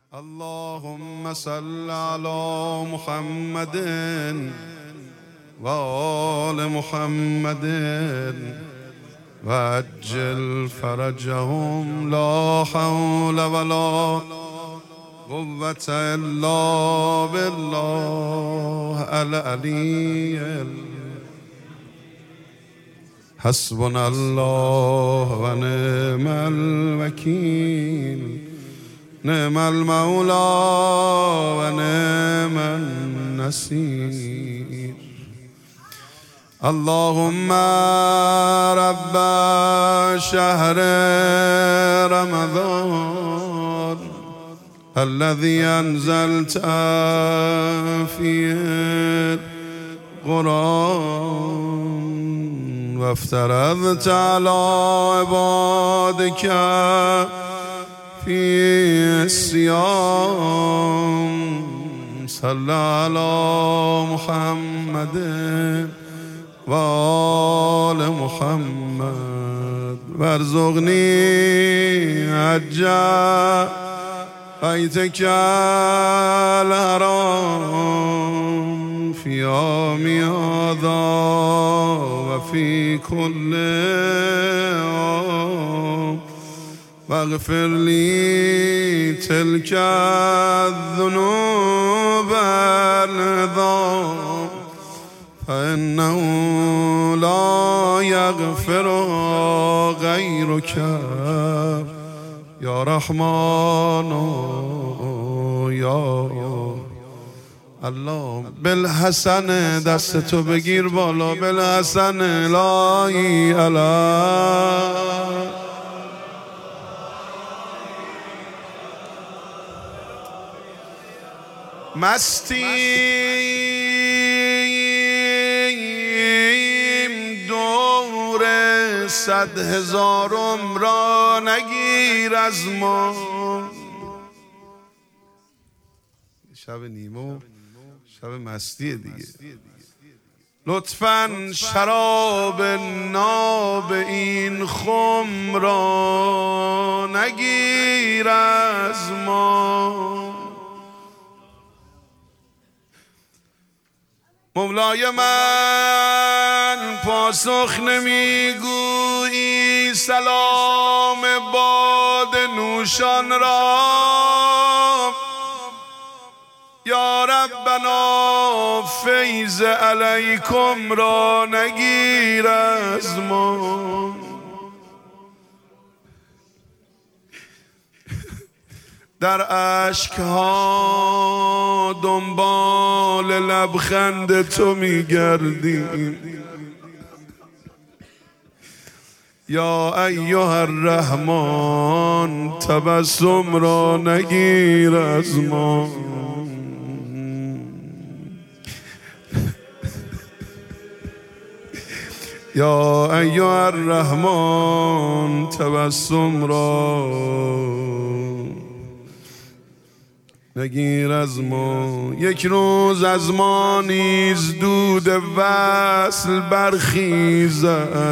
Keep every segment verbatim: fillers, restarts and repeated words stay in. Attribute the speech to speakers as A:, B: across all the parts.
A: اللهم صل على محمد وآل محمد وعجل فرجهم لا حول ولا قوة إلا بالله العلي. حسبنا الله ونعم الوكيل، نعم المولى ونعم النصير. اللهم رب شهر رمضان الذي أنزلت فيه القرآن وافترضت على عبادك في الصيام، صل على محمد وآل محمد وارزقني حج بيتك الحرام في يوم هذا وفي كل يوم، واغفر لي تلك الذنوب العظام، فإنه لا يغفر غيرك يا رحمن يا الله. بالحسن دستو بگیر بالا، بالحسن لا اله. مستیم دور صد هزارم را نگیر از ما. شب نیمو شب مستی دیگه. لطفاً شراب ناب این خم را نگیر از ما. مولای من پاسخ نمیگویی سلام باد نوشان را، یا ربنا فیض علیکم را نگیر از ما. در اشکها دنبال لبخند تو میگردیم، یا ایها الرحمن تبسم را نگیر از ما. یا ایها الرحمن تبسم را نگیر از ما. یک روز از ما نیز دود وصل برخیزد،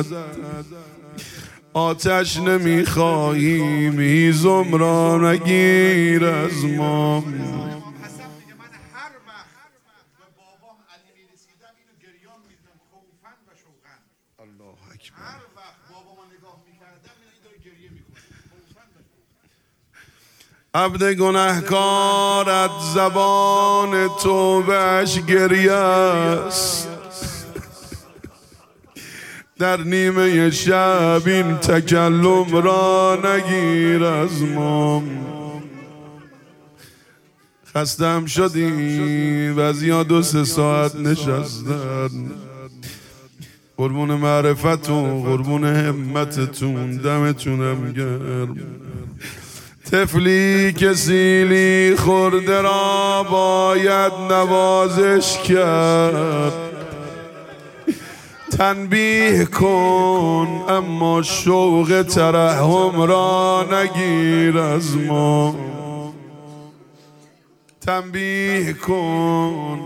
A: آتش نمیخواهیم هیزم را نگیر از ما. عبد گناهکارت زبان توبه‌اش گریه است، در نیمه شب این تکلم را نگیر از ما. خستم شدیم و از یا دو سه ساعت نشستن. قربون معرفتون، قربون همتتون، دمتونم گرم. طفلی که سیلی خورده را باید نوازش کرد. تنبیه کن اما شوق ترحم را نگیر از ما. تنبیه کن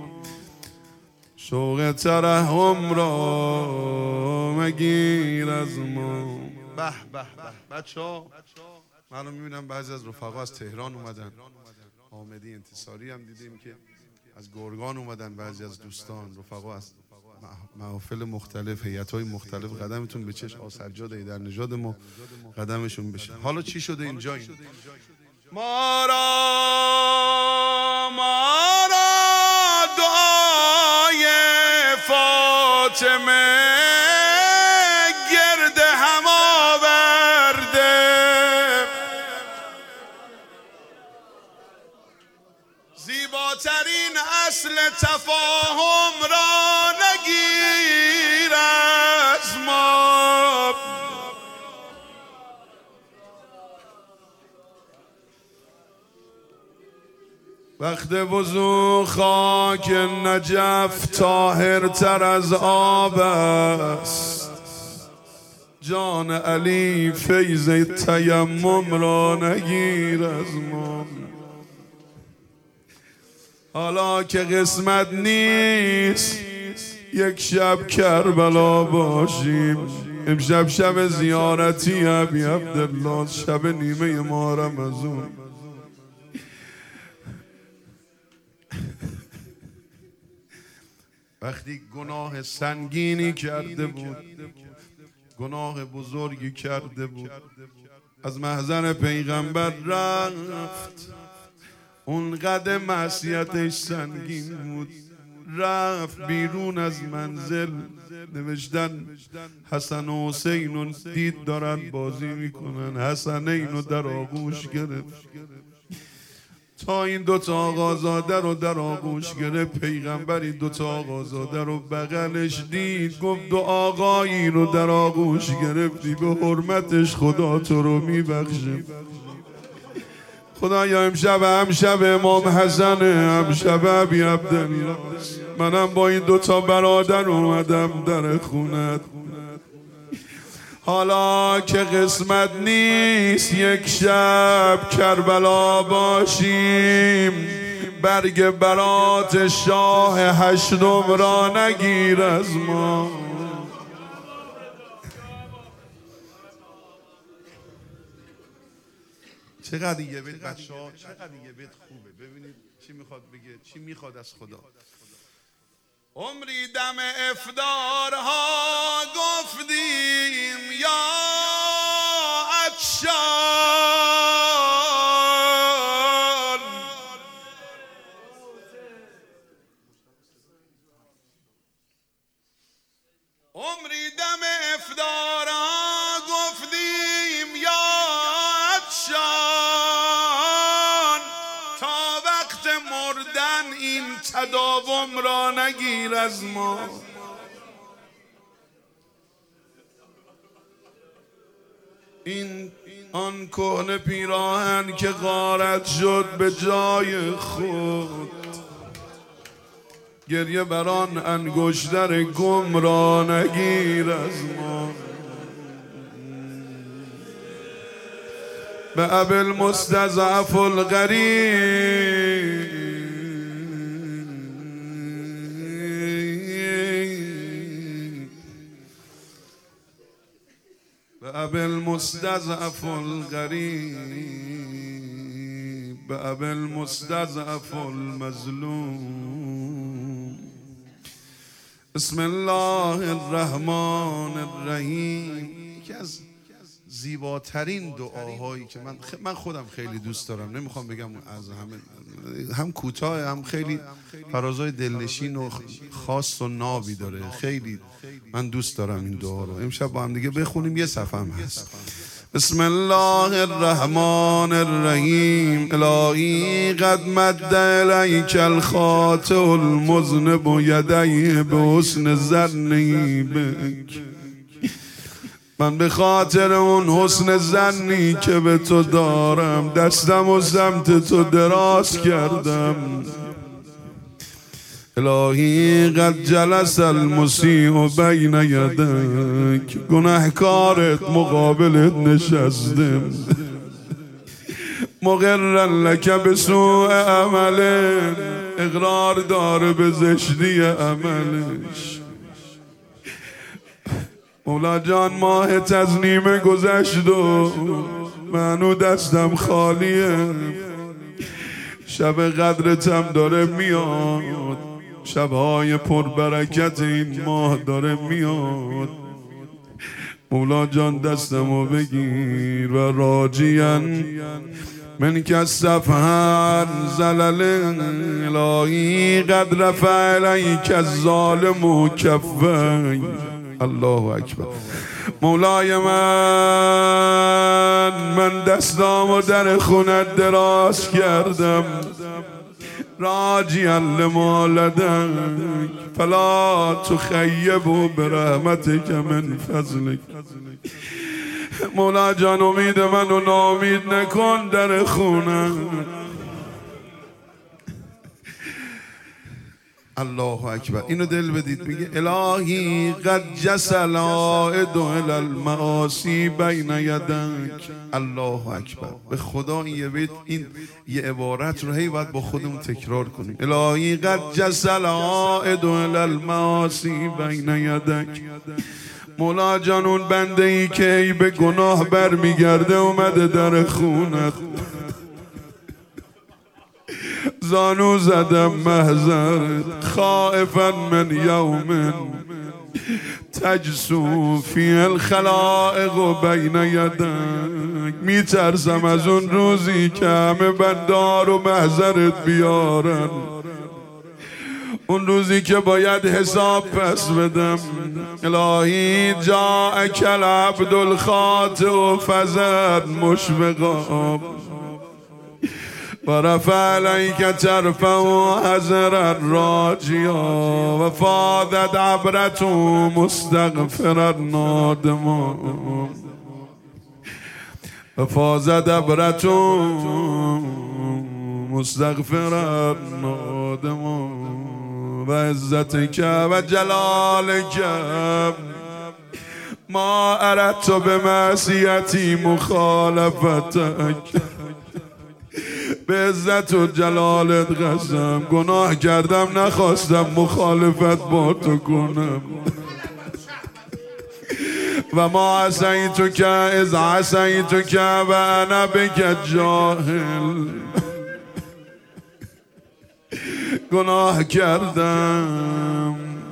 A: شوق ترحم را مگیر از ما. به به به بچه‌ها من رو میبینم بعضی از رفقا از تهران اومدن، حامدی انتصاری هم دیدیم که از گرگان اومدن، بعضی از دوستان رفقا از محافل مختلف، هیئت‌های مختلف. قدمتون به چشم آسرجاد در نژاد ما قدمشون بشه. حالا چی شده اینجا؟ این ما را ما را دعای فاطمه گرد هم آورده، زیباترین اصل تفاهم را نگیر از ما. وقت وضو خاک نجف طاهرتر از آب است، جان علی فیض تیمم را نگیر از ما. حالا که قسمت نیست یک شب کربلا باشیم، امشب شب زیارتی ابی عبدالله، شب نیمه ماه رمضان. وقتی گناه سنگینی کرده بود، گناه بزرگی کرده بود، از محضر پیغمبر رفت، اون قدر معصیتش سنگین بود، رفت بیرون از منزل. نوشتن حسن و حسین دید دارن بازی میکنن، حسن اینو در آغوش گرفت، تا این دوتا آقازاده رو در آغوش گرفت. پیغمبری دوتا آقازاده رو بغلش دید، گفت دو آقایی رو در آغوش گرفتی، به حرمتش خدا تو رو میبخشه. خدایا امشب هم شب امام حسنه، هم شب ابی عبدالله، منم با این دوتا برادر اومدم در خونت. حالا که قسمت نیست یک شب کربلا باشیم، برگ برات شاه هشتم را نگیر از ما. چقدر یه بیت بچه ها، چقدر یه بیت خوبه. ببینید چی میخواد بگه، چی میخواد از خدا. عمری دم افطارها گفتیم یا عطشان، عمری دم افطارها گفتیم یا عطشان، تا وقت مردن این تداوم را نگیر از ما. این آن کهنه پیراهن که غارت شد به جای خود، گریه بران انگشتر گم را نگیر از ما. به ابی المستضعف الغریب، به ابی المستضعف الغریب، به ابی المستضعف المظلوم. بسم الله الرحمن الرحیم. یکی از زیباترین دعاهایی که من خ... من خودم خیلی دوست دارم، نمیخوام بگم از همه، هم کوتاه هم خیلی فرازای دلنشین و خاص و نابی داره. خیلی من دوست دارم این دعا رو. امشب با هم دیگه بخونیم، یه صفحه هم هست. بسم الله الرحمن الرحیم. الهی قد مد الیک الخاطئ المذنب یدیه به حسن ظنی بک. من به خاطر اون حسن ظنی که به تو دارم دستم و سمت تو دراز کردم. الهی قد جلس المسیء بین یدیک. گناهکارت مقابلت نشسته، مقرا لک بسوء عمل، اقرار داره به زشتی عملش. مولا جان ماه تزنیمه گذشت و منو دستم خالیه، شب قدرتم داره میاد، شبهای پربرکت این ماه داره میاد. مولا جان دستمو بگیر و راجیان من که سفهر زلل الهی قد رفع الیک الظالم کفی. الله اکبر. مولای من من دستامو در خونت دراز کردم، راجیا لمالدک فلا تخیب برحمتک من فضلک. مولا جان امید منو ناامید نکن در خونم. الله اکبر. اینو دل بدید. میگه الهی قد جسل عائد الی المعاصی بین یدک. الله اکبر. به خدا این یه بیت، این یه عبارت رو هی باید با خودمون تکرار کنیم. الهی قد جسل عائد الی المعاصی بین یدک. مولا جان اون بنده ای که ای به گناه برمیگرده اومده در خونت، زانو زدم محضر خائفا من یوم تجسو فی الخلائق بین یدک. میترسم از اون روزی که همه بندار و محضرت بیارن، اون روزی که باید حساب پس بدم. الهی جاءک العبد الخاطئ فزد مشفقا و رفع علیک طرفه حذرا راجیا و فاضت عبرته مستغفرا نادما و فاضت عبرته مستغفرا نادما و عزتک و جلالک ما اردت بمعصیتی مخالفتک. به عزت و جلالت قسم گناه کردم، نخواستم مخالفت با تو کنم. و ما عصیتک اذ عصیتک و انا بک جاهل. گناه کردم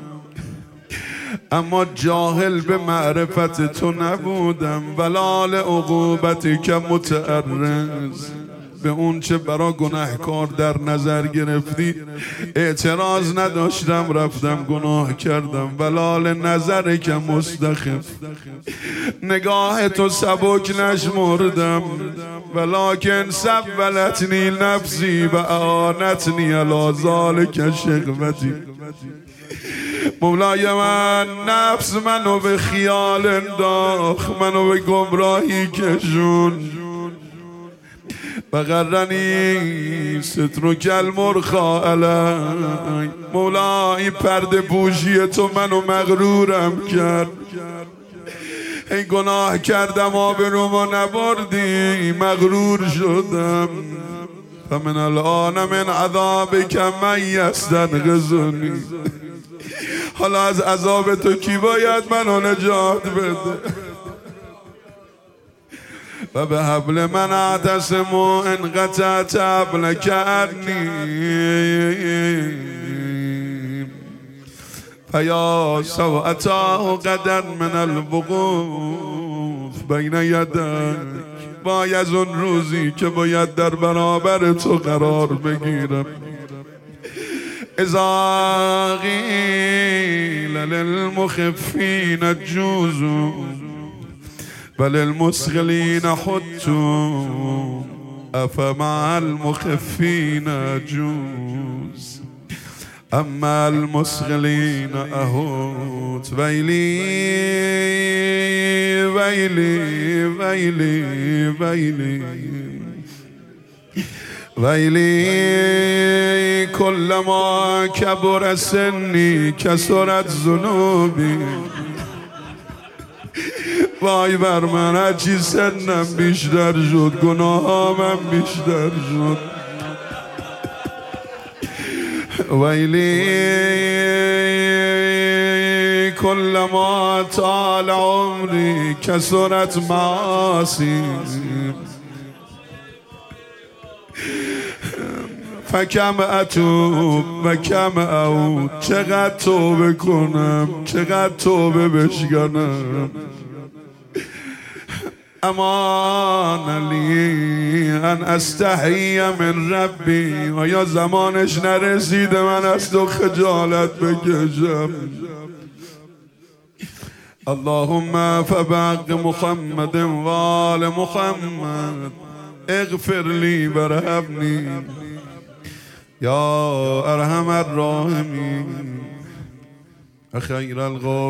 A: اما جاهل به معرفت تو نبودم. ولال عقوبتی که متعرض به اون چه برا گناهکار در نظر گرفتی اعتراض نداشتم، رفتم گناه کردم. ولال نظر که مستخف نگاه تو سبک نشمردم. ولکن سولتنی نفسی و اعانتنی علی ذلک شقوتی. مولای من نفس منو به خیال انداخت، منو به گمراهی کشون. و غرنی سترک المرخا علی. مولا این پرده پوشی تو منو مغرورم کرد. ای گناه کردم آبرومو نبردی، مغرور شدم. فمن الان من عذابک من یستنقذنی. حالا از عذاب تو کی باید منو نجات بده؟ و به حبل من اعتصم ان قطعت حبلک عنی فیا سوءتا قدر من الوقوف بین یدک. وای از اون روزی که باید در برابر تو قرار بگیرم. اذا قیل للمخفین جوزوا وللمسغلین حطوا افمع المخفین جوز اما المسغلین احوت. ویلی ویلی ویلی ویلی ویلی کلما کبر سنی کثرت ذنوبی. وای بر من هرچی سنم بیشتر شد گناهامم بیشتر شد. ويلي كلما طال عمري كثرت معاصي فکم اتوب و کم اعود. چقدر توبه کنم، چقدر توبه بشکنم. امان لی ان استحی من ربی. آیا زمانش نرسیده من از تو خجالت بکشم؟ اللهم فبحق محمد و آل محمد اغفر لی برحمنی یا ارحم الراحمین خیر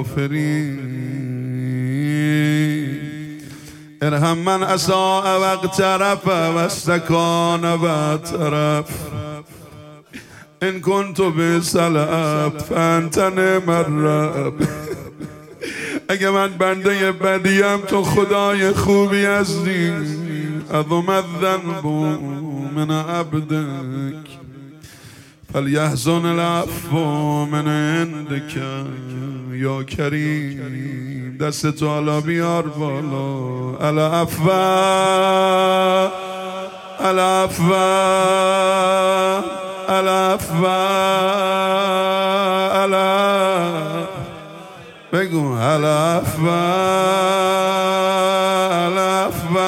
A: الغافرین. ارحم من اساء و اقترف و استکان و اعترف. ان کنت بسلب فانت نعم الرب. اگه من بنده بدیم تو خدای خوبی هستی. عظم الذنب من عبدک فلیحزن العفو من عندک یا کریم. دست تو علا بیار بالا. العفو العفو العفو العفو. بگو العفو العفو.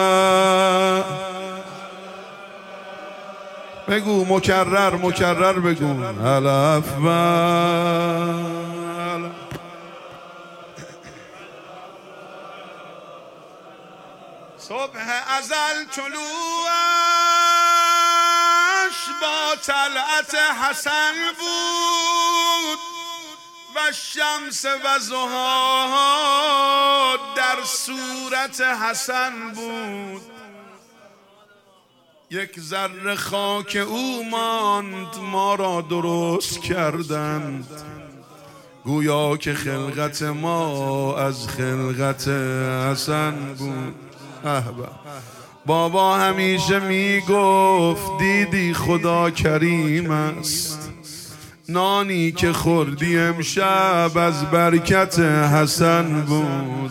A: بگو مکرر مکرر بگو العفو. صبح ازل طلوعش با طلعت حسن بود و شمس و ضحاها در صورت حسن بود. یک ذره خاک او ماند ما را درست کردند. گویا که خلقت ما از خلقت حسن بود. احبا بابا همیشه می گفت دیدی خدا کریم است. نانی که خوردی امشب از برکت حسن بود.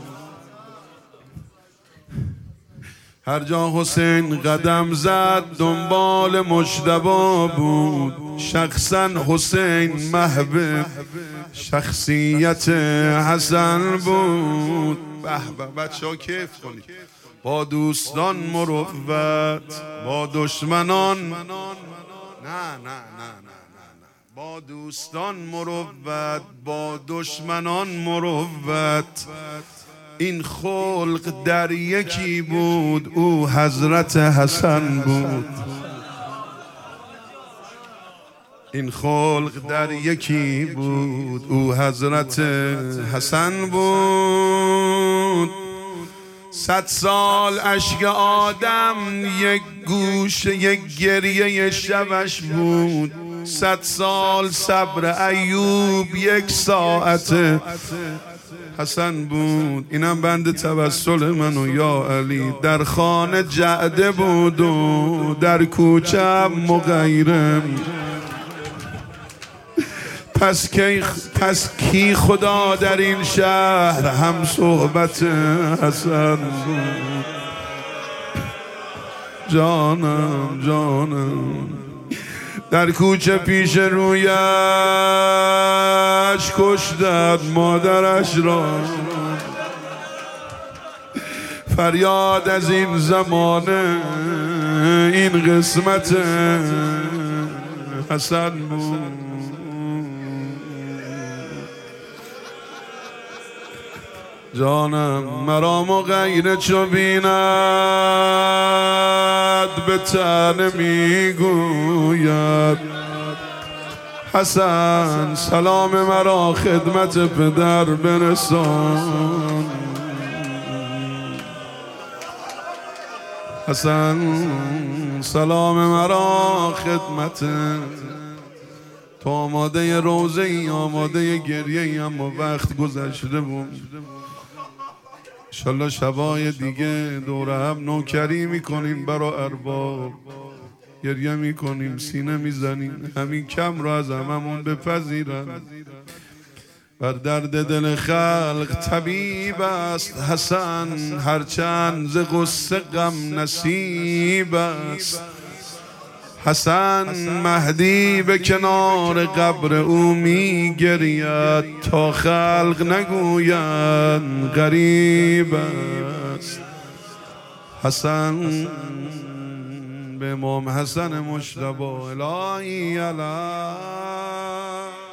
A: هر جا حسین قدم زد دنبال مجتبی بود. شخصا حسین محو شخصیت حسن بود. به به بچه ها کیف کنید. با دوستان مروت، با دشمنان نه نه نه نه نه. با دوستان مروت، با دشمنان مروت. این خلق در یکی بود، او حضرت حسن بود. این خلق در یکی بود، او حضرت حسن بود. صد سال اشک آدم یک گوش یک گریه شبش بود. صد سال صبر ایوب یک ساعت حسن بود. اینم بند توسل منو یا علی. در خانه جعده بود و در کوچه مغیرم. پس کی پس کی خدا در این شهر هم صحبت حسن بود. جانم جانم در کوچه پیش رویش کشتد مادرش را. فریاد از این زمانه این قسمت حسن بود. جانم مرا مغیر چو بیند به تن میگوید حسن سلام مرا خدمت پدر برسان. حسن سلام مرا خدمت تو. آماده روزه ای آماده گریه ای اما وقت گذشته بود. انشالله شبای دیگه دور هم نوکری میکنیم برا ارباب. گریه میکنیم، سینه میزنیم همین کم رو از هممون بپذیرن. بر درد دل خلق طبیب است حسن، هرچند ز غصه غم نصیب است. حسن مهدی به کنار قبر او می گرید، تا خلق نگویند غریب است. حسن به امام حسن مجتبی الهی علی